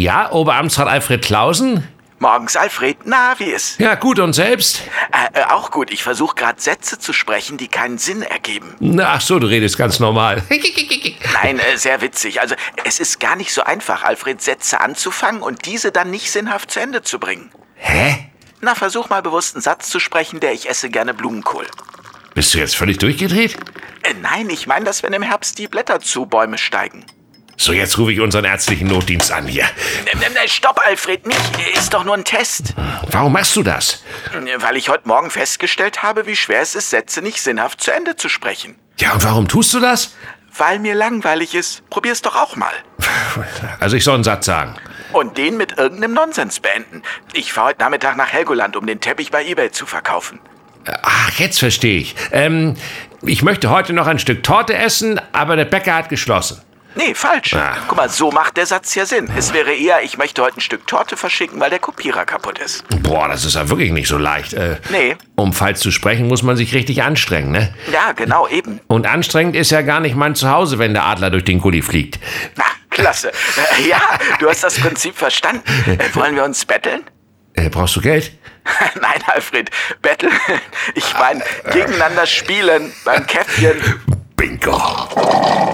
Ja, Oberamtsrat Alfred Clausen? Morgens, Alfred. Na, wie ist? Ja, gut, und selbst? Auch gut. Ich versuche gerade Sätze zu sprechen, die keinen Sinn ergeben. Ach so, du redest ganz normal. Nein, sehr witzig. Also, es ist gar nicht so einfach, Alfred, Sätze anzufangen und diese dann nicht sinnhaft zu Ende zu bringen. Hä? Na, versuch mal bewusst einen Satz zu sprechen, der ich esse gerne Blumenkohl. Bist du jetzt völlig durchgedreht? Nein, ich meine, dass wenn im Herbst die Blätter zu Bäume steigen. So, jetzt rufe ich unseren ärztlichen Notdienst an hier. Stopp, Alfred, nicht. Ist doch nur ein Test. Warum machst du das? Weil ich heute Morgen festgestellt habe, wie schwer es ist, Sätze nicht sinnhaft zu Ende zu sprechen. Ja, und warum tust du das? Weil mir langweilig ist. Probier's doch auch mal. Also ich soll einen Satz sagen. Und den mit irgendeinem Nonsens beenden. Ich fahre heute Nachmittag nach Helgoland, um den Teppich bei eBay zu verkaufen. Ach, jetzt verstehe ich. Ich möchte heute noch ein Stück Torte essen, aber der Bäcker hat geschlossen. Nee, falsch. Guck mal, so macht der Satz ja Sinn. Es wäre eher, ich möchte heute ein Stück Torte verschicken, weil der Kopierer kaputt ist. Boah, das ist ja wirklich nicht so leicht. Nee. Um falsch zu sprechen, muss man sich richtig anstrengen, ne? Ja, genau, eben. Und anstrengend ist ja gar nicht mein Zuhause, wenn der Adler durch den Gully fliegt. Na, klasse. Ja, du hast das Prinzip verstanden. Wollen wir uns betteln? Brauchst du Geld? Nein, Alfred, betteln. Ich meine, gegeneinander spielen beim Käffchen. Bingo.